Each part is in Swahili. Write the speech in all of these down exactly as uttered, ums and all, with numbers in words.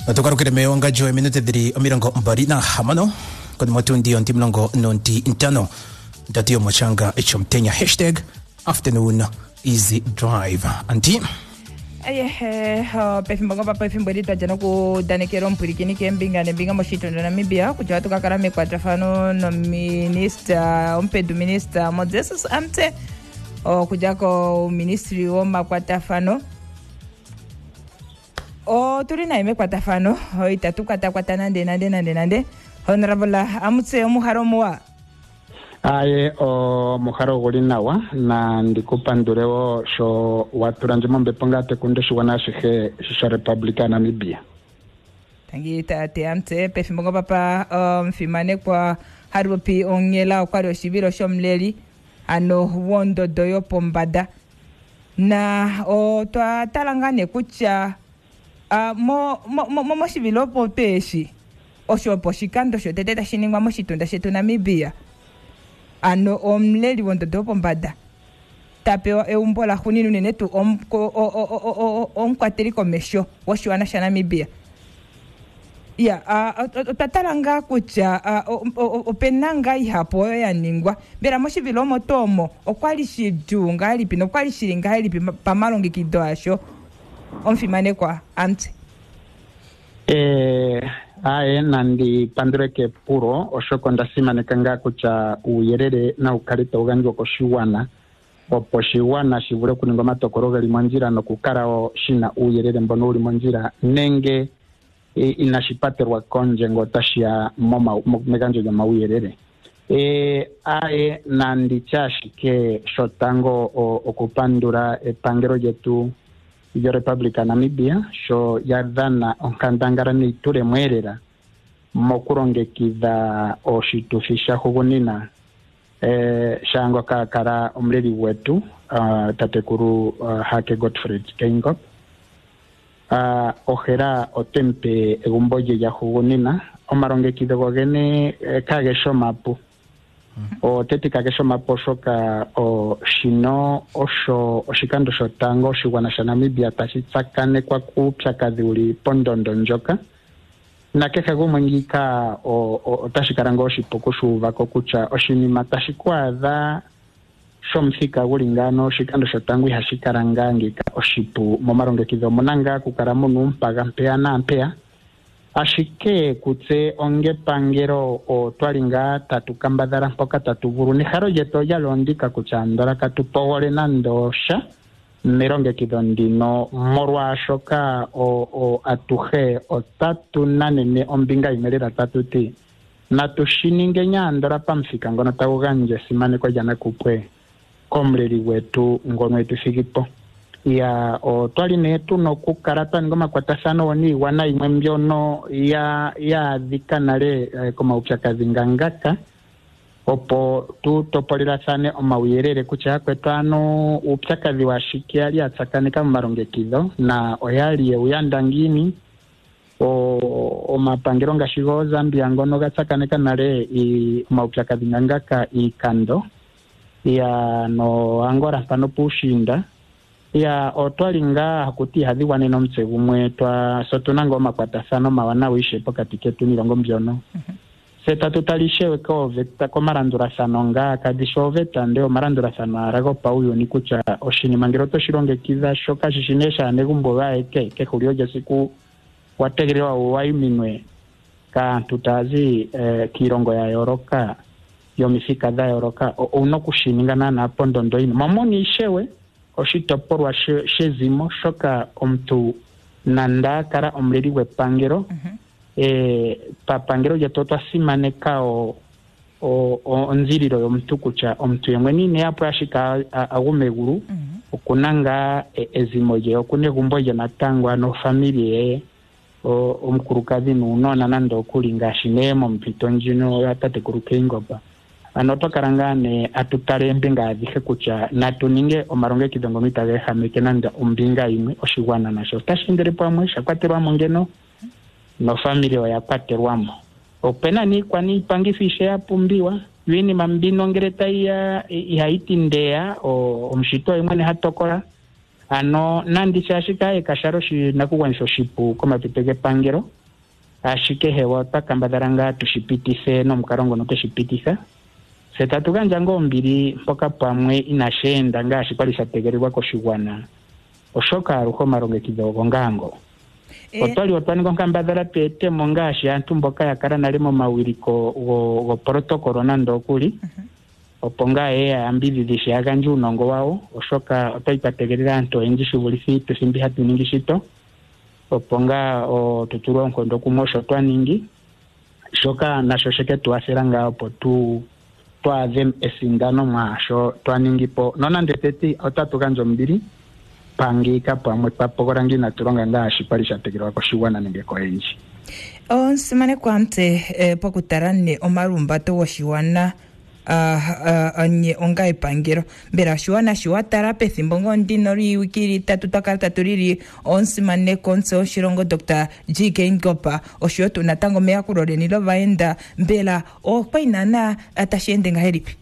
Tukarukire meonga jo minute dhiri omirongo mbari na hamano kwenye matundi onti mlongo nonti intano ntatio mochanga ichomtenya hashtag afternoon easy drive anti aye he pefimbo ngopa pefimbo lita jana ku danekero mpurikini kembinga nebinga moshito na Namibia kujwa tukakara mekwatafano no minister ompedu minister Moses Amte o kujako ministry wo makwatafano o turina ime kwatafano o itatu kwata kwata nande nande nande nande honorable Amutse omuharo muwa aye o muharo guli nawa na ndikupandurewo sho waturanje mombe pongate kunde shwana shihe shisha Republika Namibia tangi tate Amutse pefimbo papa mfimane kwa harupi ongela kwa roshibiro shomleri ano wondo doyo pombada na o twa talangane kucha Uh, mo mo mo mo shibilo popeshi osho poshikando sho teteta shiningwa mo shitunda shetu Namibia ano omleli wondo dopo mbada tapewa eumbola huninu nenetu om ko omkwateri komesho woshwana sha Namibia ya uh, tatalanga kucha uh, openanga ihapo yaningwa bera mo shibilo motomo okwali shidunga lipi no kwali shiringa lipi pamalongi kidosho omfimane kwa Amte eh ae nandi pandreke puro oshoko ndasimane kanga kucha uyerere na ukarita uganjwa ko shiwana opo shiwana shivule kuninga matokoroga limonjira no kukarao shina uyerere mbono uli monjira nenge e, inashipaterwa konje ngotashia moma meganjo ya mauyerere e ae nandi chashike shotango okupandura epangero yetu iyo Republika Namibia sho yadhana onkandangara ni ture mwerera mokurongekidha oshitufisha hugunina eh shango kakara omleli wetu uh, tatekuru uh, Hake Godfrey Kingop uh, ohera otempe egumboje ya hugunina omarongekidho gogene eh, kagesho mapu o tetika kesho maposhoka o shino osho oshikando shotango shiwana sha Namibia tashitsakane kwa kupyakadhi uli pondondo njoka na keke gumwingika o, o, o tashikarango oshipuku shuvako kucha oshinima tashikwadha shomthika ulingano shikando shotango ihashikarangangika oshipu momarongekidho monanga kukaramu mpaga mpea na mpea ashike kutse onge pangero o twalinga tatu kambadara mpoka tatu vuru ni haro jeto ya londika kuchandora katupowole nandosha mironge kidondino morwa shoka o, o atuhe o tatu nanene ombinga imelera tatu ti natushininge nyandora pamfika ngono tawuganje simane kwa jana kupwe komleri wetu ngono wetu figipo ya o twali netu no kukarata ngoma kwa tasano woni wana imwe mbyono ya ya dhikanale eh, koma upyakazi ngangaka opo tu topolera sane omawirere kucha kwetano upyakazi washikiali atsakane kama marongekido na oyali uyandangini o o mapangiro ngashigo Zambia ngono gatsakane kanale i maupyakazi ngangaka ikando ya no angora pano pushinda ya otwalinga hakuti hadhi wane no mtsegumwe twa sotunanga omakwatasano mawana wishe pokati ketu mirongo mbyono mm-hmm. seta tutalishewe ko veta ko marandurasano nga kadishove tande o marandurasano arago pauyo ni kucha oshini mangiro to shirongekiza shoka shishinesha negumbo baeke ke hulioje siku wategrewa waiminwe ka tutazi eh, kirongo ya yoroka yomifika da yoroka uno kushiningana na pondondo ino mamoni ishewe oshitoporwa shezimo shoka omtu nanda kara omleri we pangero uh-huh. e papangero yatotwa simaneka o o onziriro yomtu kucha omtu yemwe nine apo ashika agumeguru uh-huh. okunanga e, ezimoje okunegumboje natangwa no familie o omkurukazi nunona nando kulinga shinemo mpito njino yatate kurukengoba anoto karangane atutare mbinga adhihe kucha natuninge omaronge kidongo mitage hamike nanda umbinga imwe oshigwana nasho tashindere pamwe shakwaterwa mongeno no family ya kwaterwamo opena ni kwani pangifishe yapumbiwa wini mambino ngereta ya ihaitindea o omshito imwe hatokola ano nandi chashika ekasharo shi nakuwanisho shipu koma pitege pangero ashike hewa pakambadharanga tushipitise no mkarongo no tushipitisa setatuganja ngombiri mpoka pamwe inashenda ngashi kwali shategererwa ko shigwana oshoka ruko maronge kidogo ngango e... otwali otwani ko kambadhara pete mongashi antu mboka yakara nalimo mawiriko go, go protocol nando kuli uh-huh. oponga e ambidhisha yaganju nongo wao oshoka otaipategerera antu enjishubulisi tusimbi hatu ningishito oponga o tuturo nkondo kumosho twaningi shoka nashosheke tuaseranga opo tu twaze esindano mwasho twaningipo nona ndeteti otatuganjo mbiri pangika pamwe papogorangi naturonga ngashi pali shategerwa ko shiwana nenge ko enji on simane kwante eh, pokutarane omarumba to washiwana Uh, uh, nye onga ipangiro mbera shuana shuatara pethimbo ngondino ri wikiri tatu takarta turiri onsimane konse oshirongo Doctor G K Ngopa oshoto natango meya kurore nilo vaenda mbela o painana atashende ngaheripi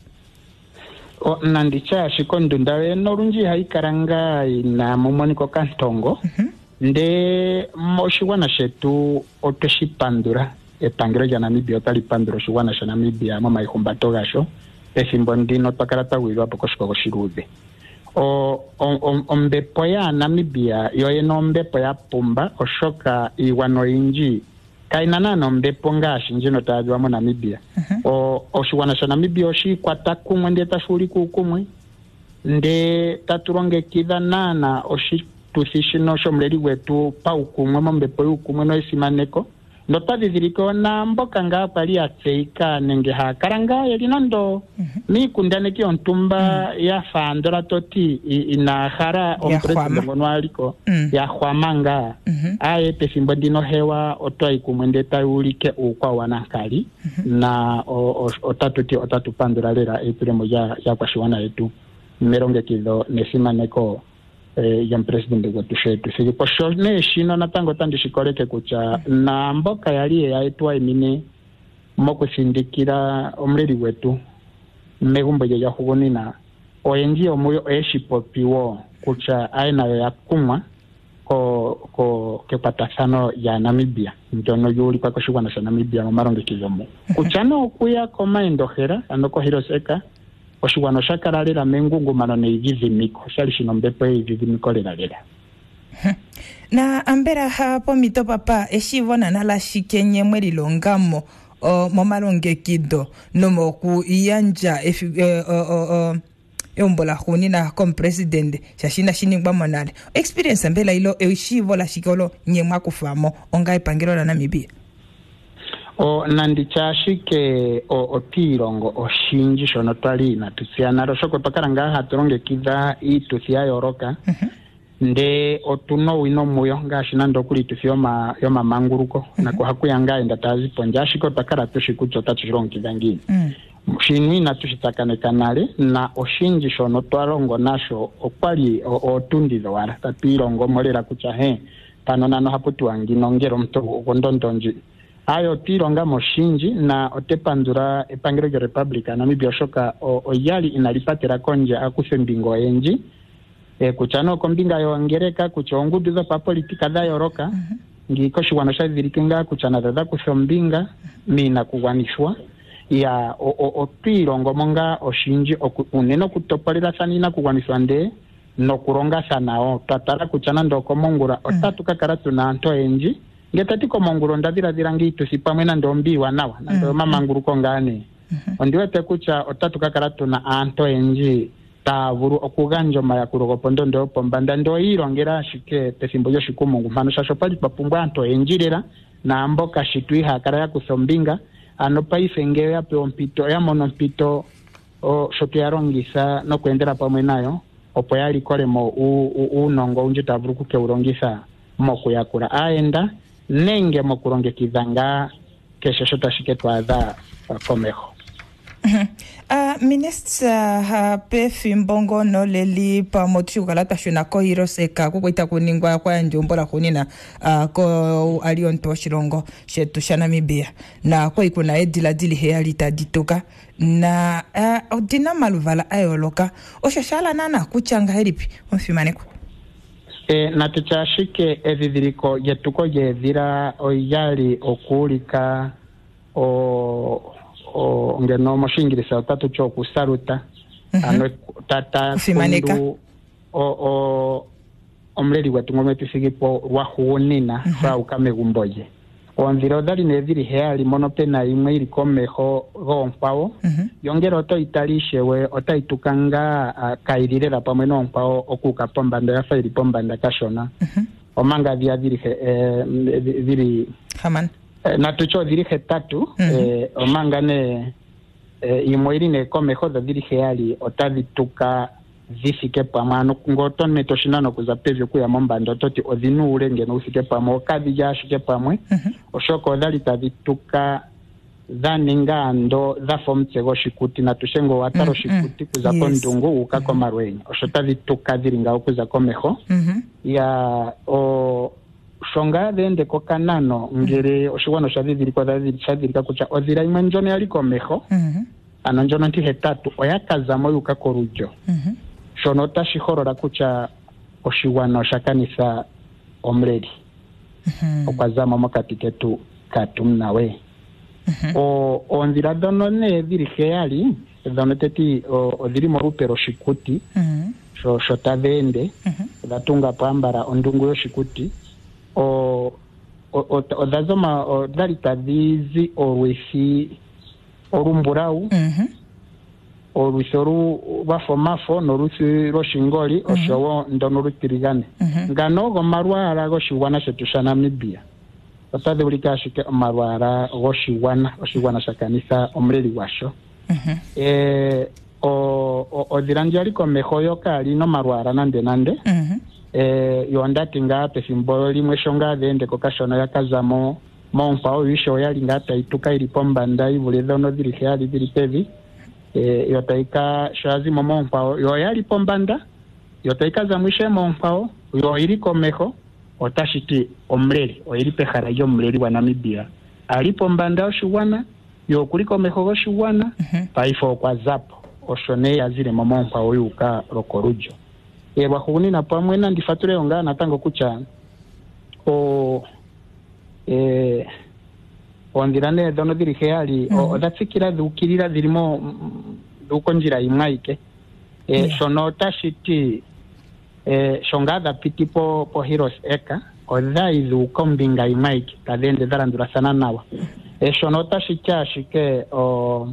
o nandicha shikondu ndawe norunji haikaranga ina mumoniko kantongo uh-huh. nde moshiwana shetu oteshipandura epangiro ya Namibia otali panduro shiwana sha Namibia mama ihumbato gasho efimbo ndino twakarata wilwa pokoshiko goshirude o ombepo ya Namibia yoye no mbepo ya pumba oshoka iwano inji kainana no mbepo ngashi njino tajwa mo Namibia uh-huh. o oshiwana sha Namibia oshi kwata kumwe ndeta shuli ku kumwe nde taturonge kidha nana oshi tusishino shomleri wetu pa ukumwe mo mbepo ukumwe no isimaneko ndo tadhiriko na mboka nga pali atseika nenge hakaranga yelinando mm-hmm. mi kundane ki ontumba mm-hmm. ya fandora toti ina hara ompresident monwaliko mm-hmm. ya hwamanga mm-hmm. aye pefimbo dino hewa otoi kumwende taulike ukwa wanankali mm-hmm. na otatuti otatu pandura lera eturemo ya ya kwashiwana yetu meronge kido nesimaneko eh, ya president wetu shetu sigi posho ne shino natango tandi shikoleke kucha na mboka yali yaitwa emine moko sindikira omleri wetu megumbo ya yahubonina oyenji omuyo eshipopiwo kucha aina ya kumwa ko ko kepatasano ya Namibia ndono yuli kwa koshwana sha Namibia no maronge kizomo kucha no kuya koma endohera andoko hiroseka oshiwano shakaralera mengungu manone ivizimiko shali shino mbepo ivizimiko lera lera na ambera hapo mito papa eshivona nala shikenye mweli longamo o momalonge kido nomo ku iyanja efi uh, uh, uh, yombola khunina comme president shashina shiningwa monale experience ambela ilo eshivola shikolo nyemwa kufamo onga ipangiro la Namibia o nandichashike o otirongo oshinji shono twali na tusiana roshoko pakaranga haturonge kidha itusia yoroka uh-huh. nde otuno wino muyo ngashina ndokuli tusio ma yo mamanguruko uh-huh. na kuhakuyanga enda taziponja shiko pakara tushikucho tachirongo kidangini uh-huh. shinwi na tushitakane kanale na oshinji shono twarongo nasho okwali otundizo wala tatirongo molera kucha he pano nano haputu angino ngero mto gondondonji ayo tironga moshinji na otepandura epangiro ya Republika Namibia shoka oyali inalipatira konje akusembingo enji e kuchano kombinga yo ngereka kuchonguduza pa politika da yoroka uh-huh. ngiko shiwana shazirikinga kuchana dada kusombinga uh-huh. mina kuwanishwa ya o, o, o tirongo monga oshinji uneno kutopalira sanina kuwanishwa nde no kuronga sanao tatara kuchana ndoko mongura uh-huh. otatuka karatu na anto enji ngetatiko monguro ndadira dirangitu sipamwe na ndombiwa nawa na ndo mm-hmm. mama nguru kongane mm-hmm. ondiwete kucha otatu kakaratu na anto enji tavuru okuganjo maya kurogopo ndo pombanda ndo irongera shike pesimbo yo shikumungu mano shasho pali papungwa anto enjirera na mboka shitwi hakara ya kusombinga ano paifenge ya peompito ya monompito o shoke yarongisa no kuendera pamwe nayo opo yali kolemo unongo unje tavuru kuke urongisa moku yakura aenda nenge mokuronge kidanga kesho shota shike twadha komeho uh, minister uh, pe fimbongo no leli pa motu galata shuna ko hiroseka ko kuita kuningwa kwa njombola kunina uh, ko alionto shirongo shetu sha Namibia na ko ikuna edila dili healita ditoka na uh, odina maluvala ayoloka oshashala nana kuchanga heripi onfimaneko e, natuchashike evidhiriko yetuko yedhira oyali okulika o o ngeno moshingirisa otatu cho kusaluta mm -hmm. ano tata kundu o o omleli wetu ngometisigipo rwahuunina mm -hmm. fa ukamegumboye ondhiro dali nedhiri heali mono pena imwe ili komeho gonkwawo mm -hmm. yongero to italishewe otaitukanga uh, kailirela pamwe nonkwawo okuka pombanda yafa ili pombanda kashona mm -hmm. omanga vya dhiri eh, dhiri haman eh, natucho dhiri hetatu mm -hmm. eh, omanga ne eh, imwe ili ne komeho dhiri heali otavituka zifike pamano ngoton metoshinano kuza pevyo kuya mombanda toti odhinule ngeno ufike pamwe okadhi yashike pamwe mm -hmm. oshoko odhali tavituka dhaninga ndo dhafo mtsego shikuti na tushengo wataro mm -hmm. shikuti kuza yes. kondungu ukako mm -hmm. marwenyi oshota vituka dhiringa okuza komeho mm -hmm. ya o shonga dhende kokanano ngere mm -hmm. oshiwano shaviviri kwa dhadhiri shavirika kucha odhira imwe njono yali komeho mm -hmm. ano njono nti hetatu oyakazamo yukako rujo mm -hmm. shono tashihorora kucha oshiwano shakanisa omleli mm -hmm. okwazama mokati ketu katumnawe mm -hmm. o ondhira dono ne dhiri heali dono teti odhiri morupero shikuti mm -hmm. sho shotavende mm -hmm. dhatunga pambara ondungu yoshikuti o odhazoma odhali tadhizi orwisi orumburau mm -hmm. orusoru bafomafo norusi roshingoli mm -hmm. oshowo ndono rutirigane mm -hmm. ngano go marwara go shiwana shetusha Namibia otade ulika shike marwara go shiwana oshiwana shakanisa omleli washo mm -hmm. eh o odiranjali komehoyo kali no marwara nande nande mm -hmm. eh yondati ngate simbolo limwe shonga dhende kokashona yakazamo monfa oyisho yali ngata ituka ilipombanda ibule dono dirihali diripevi e yotaika shazi momompa yo yali pombanda yotaika za mwishe mompa yo iri komeho otashiti omleli o iri pehara yo omleli wa Namibia ali pombanda oshiwana yo kuliko meho oshiwana mm -hmm. paifo kwa zapo oshone yazile momompa oyuka rokorujo e bahunina pamwe na ndifature onga natango kucha o e ondirane dono dirige ali mm -hmm. odatsikira dhukirira dhirimo dhukonjira imwaike e yeah. shono tashiti e shongada pitipo po Heroes Eka odai dhukombinga imwaike kadende darandura sana nawa e shono tashicha shike o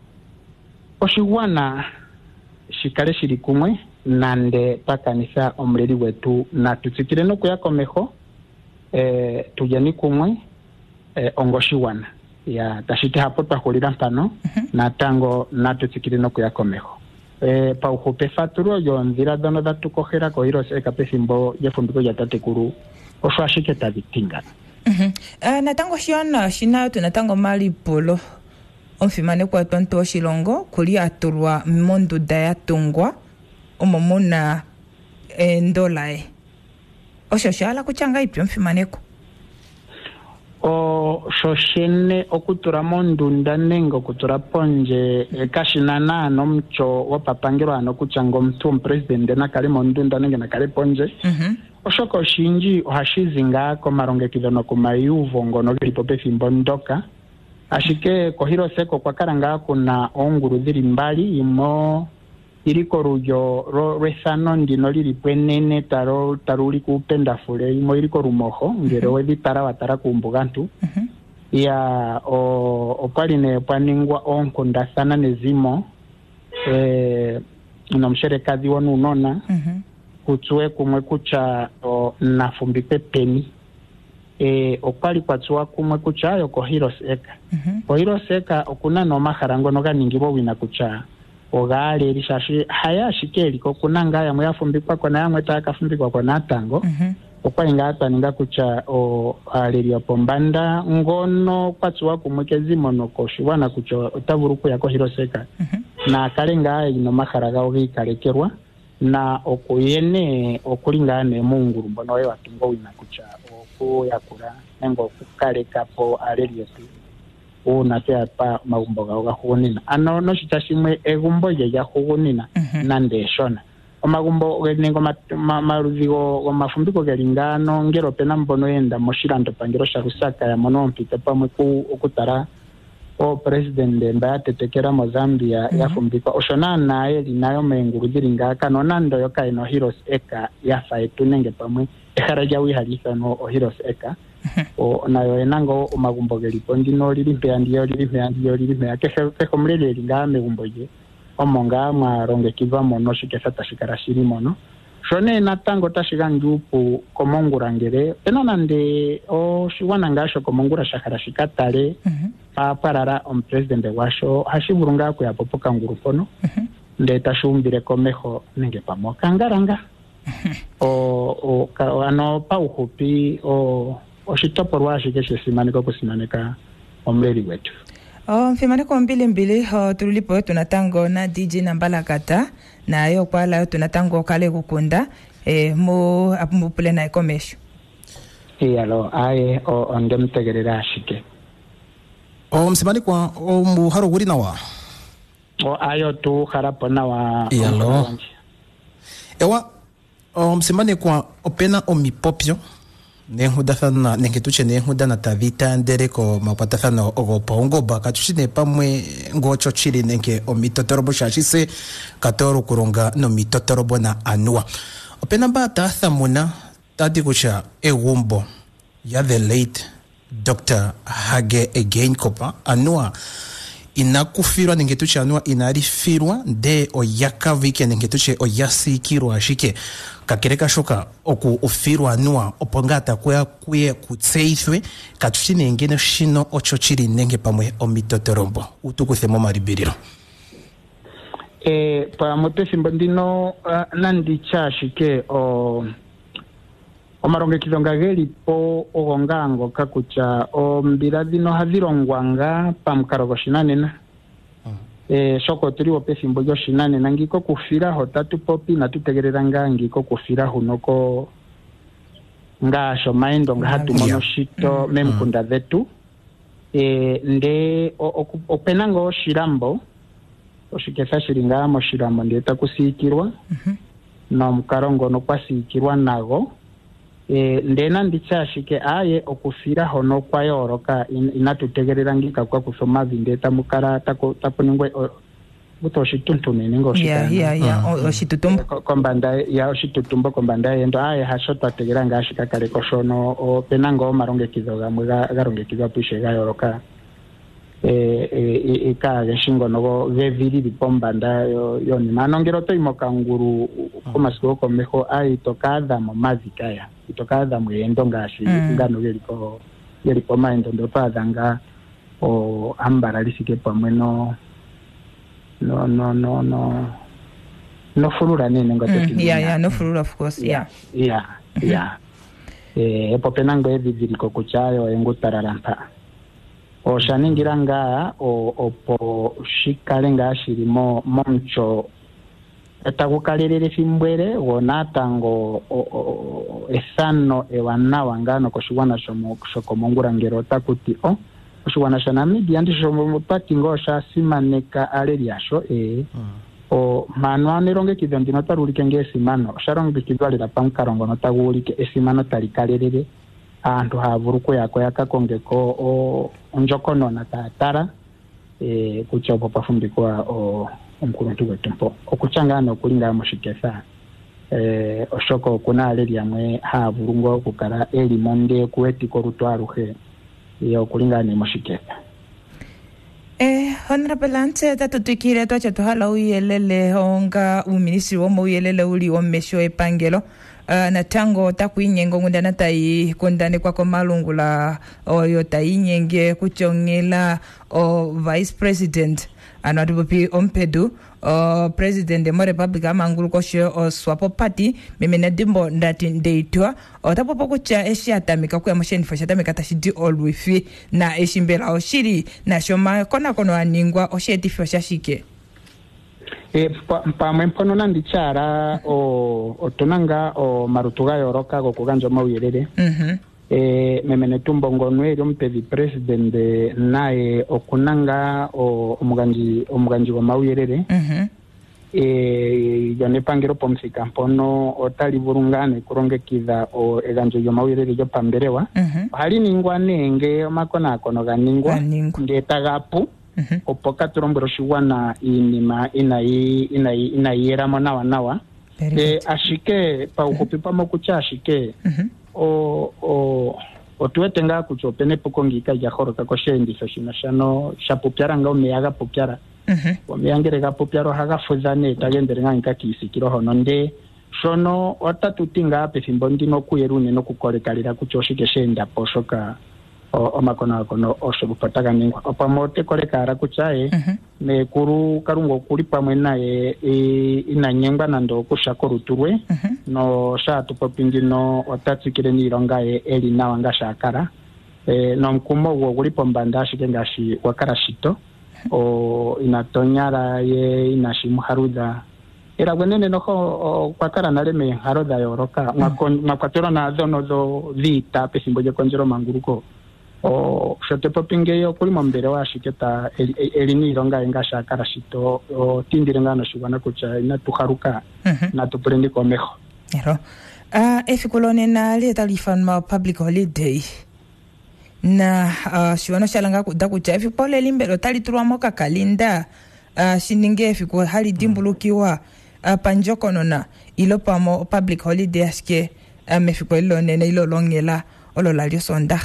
oshiwana shikale shiri kumwe nande pakanisa omleli wetu na tutsikire no kuyakomeho e tujani kumwe eh, ongoshiwana ya tashiti hapo twahulira mpano mm -hmm. na tango natutsikire no kuyakomeho eh pa uhupe faturo yondhira dono dhatukohera ko Heroes Eka pethimbo yefumbiko ya tatekuru oshwashike tabitinga mhm mm uh, na tango shiona shina tunatango mali polo omfimane kwa tonto shilongo kuli atulwa mondo daya tungwa omomona endolae osho shala kuchanga ipyo mfimaneko o shoshene okutura mondunda nengo kutura ponje e, kashinana nomcho wapapangiro ano kuchango mtu president na kale mondunda nenge na kale ponje mhm mm oshoko shinji ohashizinga ko marongekido no kumayuvo ngono lipo pefimbo ndoka ashike ko Heroes Eka kwa karanga kuna onguru dhiri mbali imo iriko rujo ro resano ndino liri pwenene taro taruli kupenda fule imo iriko rumoho ngero wedi tara watara kumbugantu mm -hmm. ya o opaline paningwa onkonda sana nezimo eh nomshere kazi wonu unona mm -hmm. kutswe kumwe kucha o, nafumbike peni e opali kwatsuwa kumwe kucha yo ko Heroes Eka mm -hmm. ko Heroes Eka okuna no maharango no ganingibo wina kucha ogale rishashi haya shikeli ko kunanga ya mwafumbikwa kona yamwe takafumbikwa kona tango mm -hmm. okwa ingata ninga kucha o aleria pombanda ngono kwatsuwa kumwekezi mono koshiwana kucho otavuruku yako Heroes Eka mm -hmm. na kalenga ino maharaga ogi kalekerwa na okuyene okulinga ne munguru mbono we watungo wina kucha okuyakura nengo kukaleka po aleria una te pa maumbo ga hugunina ano no shitashimwe egumbo ye ya hugunina mm -hmm. nande shona omagumbo nengo maruzigo gomafumbiko gelingano ngero pena mbono yenda moshilando pangelo sha Lusaka ya mono mpita pamwe ku okutara o president mba tetekera mo Zambia mm -hmm. yafumbika oshona naye linayo menguru ziringa kano nando yo kaino Heroes Eka ya faitu nenge pamwe eharaja wi halisa no o Heroes Eka o nayo enango omagumbo gelipo ndino lili mpe ndiyo lili mpe ndiyo lili mpe kehe kehe mlele linga megumboje omonga mwarongekizwa mono shikesa tashikara shiri mono shone natango tashiga njupu komongura ngere pena nande o shiwana ngasho komongura shakara shikatale mm -hmm. pa parara om president washo hashivurunga ku yapopoka ngurupono mm -hmm. ndeta shumbire komeho nenge pamo kangaranga mm -hmm. o o ano pa uhupi o oshitoporwa shikeshe simaniko kusimaneka omleri wetu. Oh, mfimaneko mbili mbili oh, tulipo tunatango na D J Nambalakata na yo kwala tunatango kale kukunda eh mu apumupule na ikomesho. Iyalo aye o ondemtegerera shike. O msimani kwa o muharo wuri nawa. O ayo tu harapo nawa. Iyalo. Ewa o msimani kwa opena o mipopyo. Nenhudathana nengetuche nenhudana tavita ndereko mapatathano ogo pongo baka tushine pamwe ngocho chiri nenge omitotorobo shashise katoro kuronga no mitotorobo na anua opena ba tathamuna tadikucha ewumbo ya the late Doctor Hage again kopa anua inakufirwa nengetuche anua inarifirwa de oyakavike nengetuche oyasikirwa ashike kakereka shoka oku ufirwa anua opongata kuya kuye kutseithwe katushine ngene shino ochochiri nenge pamwe omitotorombo utukuthemo maribiriro eh pa motesimbo ndino uh, nandi chashike o omarongekizo ngagelipo ogongango kakucha o mbira dino hadirongwanga pamkaro goshinanena eh soko turiwo pesimbo yo shinane nangiko kufira hotatu popi na tutegerera ngangiko kufira hunoko ngasho maindo ngahatu monoshito mm. memkunda vetu eh nde openango shirambo oshikesa shiringa mo shirambo ndeta kusikirwa mm -hmm. na mkarongo no kwasikirwa nago eh ndena ndichashike aye okufira hono kwa yoroka in, inatutegerera ngika kwa kusoma vindeta mukara tako taponingwe butoshituntune ningo shikana ya ya ya oshitutumbo kombanda ya oshitutumbo kombanda yendo aye hashota tegera ngashika kale koshono o penango marongekizo gamwe garongekizo pishe ga yoroka eh eh ika geshingo no veviri bipombanda yo yoni manongero toimoka nguru komasiko komeho ayi tokadha mu mazikaya itokadha mwendo ngashi mm. ngano geliko geliko maindo ndo padanga o ambara lisike pamwe no no no no no no furura nene ngoto mm, yeah yeah no furura of course yeah yeah yeah, yeah. eh popenango eviviliko kuchayo engutararampa o shaningiranga o opo shikalenga shirimo moncho etakukalelele fimbwere wonatango esano ewana wangano koshiwana shomo shokomongura ngero takuti o koshiwana shana media ndisho mupati ngosha simaneka aleliasho e mm. o manwane ronge kidondi notarulike ngesimano sharonge kidwalira pankarongo notagulike esimano talikalelele antu havuruko yako yakakongeko o onjokono na tatara e kuchopo pafumbikwa o omkuluntu wetumpo okuchangana okulinga mushikesa eh oshoko kuna aleri amwe havurungo kukara eli monde kuetiko rutwaruhe yo kulinga ni mushikesa eh honorable ante tatutikire twacha tohala uyelele onga uministry wo uyelele uli omesho epangelo Uh, na tango takuinyengo ngundana tai kundane kwa komalungula oyo tainyenge kuchongela o vice president anatupi ompedu o president mo republic amangulu kosho o swapo party memena dimbo ndati ndeitwa o tapopo kucha eshi tamika kwa mosheni fasha tamika tashidi olwifi na eshimbela oshiri na shoma kona kono aningwa osheti fasha shike e pa mpono nandi chara o otonanga o marutuga yoroka go kuganjo mawirere mhm mm e memene tumbongo nweri ompevi president nae okunanga o omuganji omuganji wa mawirere mhm mm e yone pangero pomsika mpono otali burungane kurongekidha o eganjo yomawirere yo pamberewa mm -hmm. hali ningwa nenge makona akono ganingwa ndetagapu mm -hmm. opoka turombero shiwana inima inai inai inaiera monawa nawa e ashike pa ukupipa mokucha ashike mm -hmm. o o otuetenga kuchopene pokongika ya horoka koshendisa shino shano shapupyara nga omeyaga pupyara mhm omeyangere ga pupyaro haga fuzane tagendere nga nkakisikiro hono nde shono otatutinga ape fimbo ndino kuyerune no kukolekalira kuchoshike shenda poshoka omakona kono oshobupataga ningwa opamote kolekara kuchaye mhm me kuru karungo kuli pamwe naye e, inanyengwa nando kushako ruturwe mhm no shatu popingino otatsikire nironga ye eli nawa ngashakara e, no mkumo wo kuli pombanda shike ngashi wakarashito o inatonyara ye inashimuharuda era bwenene noho kwakara naleme haroda yoroka ngakwatero na zono zo vita pesimbo je konjero manguruko o shote popinge yo kuli mombere wa shiketa elini ironga ingashakara shito o tindire ngano shibana kucha ina tuharuka na tuprendi komeho ero ah efikolone na le talifanma public holiday na uh, shibana shalanga kuda kucha efipole limbero taliturwa moka kalinda uh, shininge efiko hali dimbulukiwa uh, panjokono na ilo pamo public holiday aske uh, mefiko ilo nene ilo longela olo lalio sonda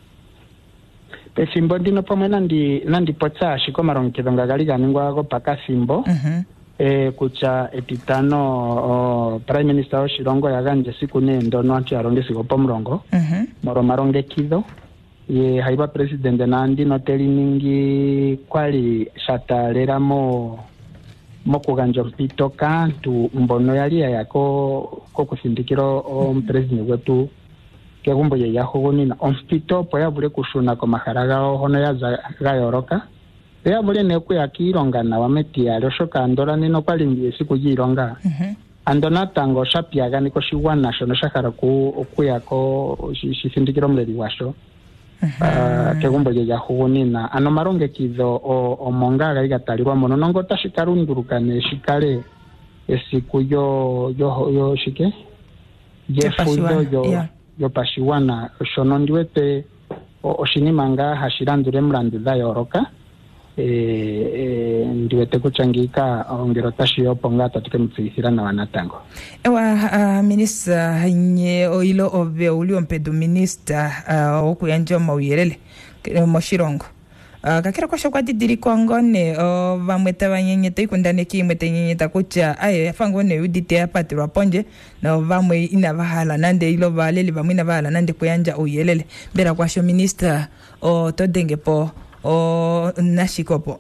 pesimbo ndino pomwe nandi nandi potsa shiko maronkedo ngagaliga ningwa go paka simbo mhm mm eh kucha etitano o, prime minister oshirongo yaganje siku ne ndono anti aronge siko pomrongo mhm mm moro maronge kido ye haiba president nandi no teliningi kwali shatalera mo mo kuganjo mpito kantu mbono yali yako ko kusindikiro o president wetu ke gumbo ye yahogoni na onspito po ya bure kushuna ko maharaga hono ya za yoroka ya bure ne ku yakironga na wameti ya loshoka ndora nino kwali siku yironga mhm andona tango shapyaga niko shiwana shono shakara ku okuyako shisindikiro mleri washo Uh, ke gumbo je yahogoni na ano maronge kido o, o mongaga igatalirwa mono nongo tashikarundurukane shikale esiku yo yo yo shike jefuzo yo yeah. yo pashiwana shono ndiwete oshinimanga hashirandure mlandu da yoroka e, e ndiwete kuchangika ongero tashiyo ponga tatuke mtsisira na wanatango ewa uh, minister nye oilo obe ulio mpedu minister uh, okuyanja mawirele moshirongo uh, kakira kwa shokwa didiri kwa ngone o uh, vamweta vanyenyeta ikundane kimwete nyenyeta kucha aye fangone udite ya patirwa ponje na vamwe ina vahala nande ilo valeli vamwe ina vahala nande kuyanja uyelele bera kwa sho minister o uh, todenge po o uh, nashikopo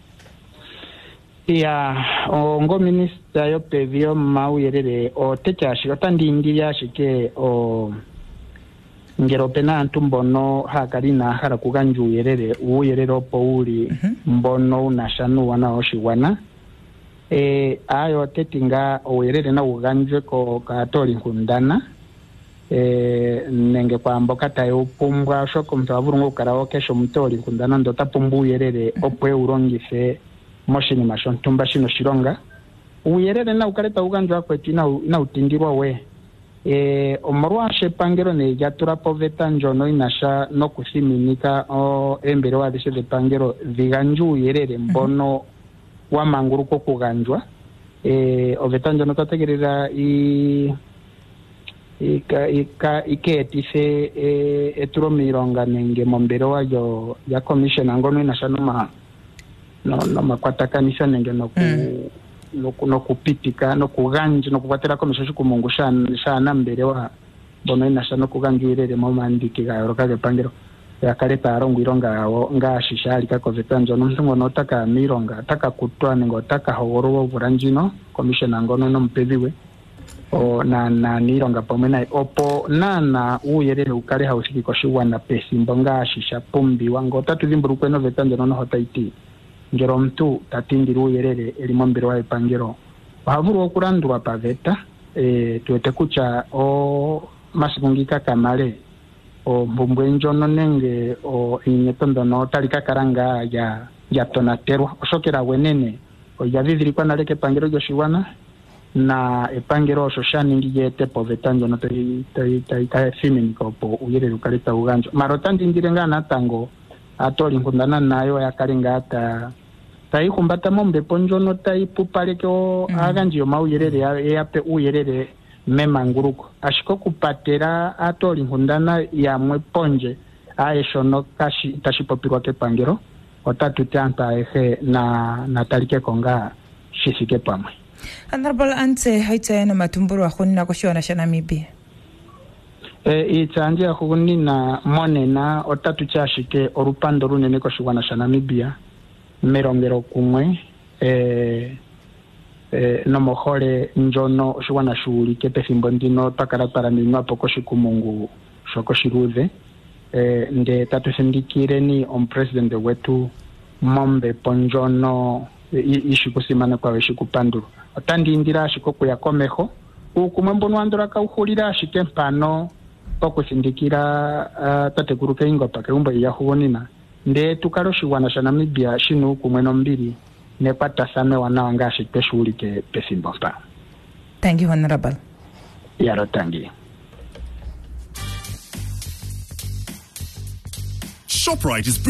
ya ongo minister yo pevio mauyerere o techashi otandindiria shike o ngero pena antumbono hakarina hara kuganju yerere uyerere opo uli mbono unashanu wana oshiwana e ayo tetinga uyerere na uganjwe ko katoli nkundana e nenge kwa mboka tayo pumbwa shoko mtu avurungo karaoke sho mtoli nkundana ndo tapumbu uyerere opwe urongise moshini mashontumba shino shironga uyerere na ukaleta uganjwa kwetu na na utindirwa we e omorwa shepangero ne jatura poveta njono inasha no kusiminika o embere wa dishe de pangero viganju uyerere mbono wa manguru ko kuganjwa e oveta njono tategerera i ika ika iketise e eturo mironga nenge mombere wa yo ya commission ngono inasha no ma no no makwatakanisa nenge no ku mm. no no kupitika no kuganje no kukwatera komisho ku mungu shana shana mbere wa bono inasha no kuganjirere mu mandiki ga yoroka ge pangero ya kaleta arongo ironga awo ngashishali ka kovetanjo no mtungo no taka mironga taka kutwa ngo taka hogoro buranjino commission ngono no mpeziwe o na na nironga pomwe na opo nana uyerere ukale hausiki ko shiwana pesi mbonga shisha pumbi wango tatu zimburukwe no vetanjo no hotaiti ngero mtu tatindiri uyerere elimo mbere wa ipangero bahavuru okurandura paveta e tuete kucha o masibungika kamale o mbumbwe njono nenge o inyetondo no talika karanga ya ya tonaterwa osokera wenene oyavivirikwa naleke epangelo lyoshigwana na epangelo osho shaningi yete poveta ndjono taifiminika opo uyelele ukale tawu gandjwa mara otandindile ngaa natango atoli nkundana nayo yakale ngaa ta taihumbata mombepo ndjono taipupaleke mm. agandji yomauyelele yape uuyelele memanguluko ashiko kupatela atoli nkundana yamwe ponje aeshono kashi tashipopilwa kepangelo otatuti aantu aehe na natalike konga shithike pamwe. Honorable Antse haitsaena matumburu akhunina koshona sha Namibia. E itsanje akhunina monena otatuti ashike olupando lunene koshigwana sha Namibia merongero kumwe eh eh nomohole njono oshigwana shuulike pethimbo ndino twakala twalaminwa po koshikumungu shoko shiluudhe eh nde tatusindikire ni ompresident wetu mombepo njono ishikusimana kwa weshikupandula otandindira ashiko kuya komeho ukumwe mbono wandora kauhulira ashike mpano pokusindikira uh, tatekulu Keingob keumbo yahubonina nde tukalo shigwana sha Namibia shinu kumwe nombili nekwatathane wanawa ngashi peshuulike pethimbo mpa. Thank you, Honorable. Yaro tangi. ShopRite is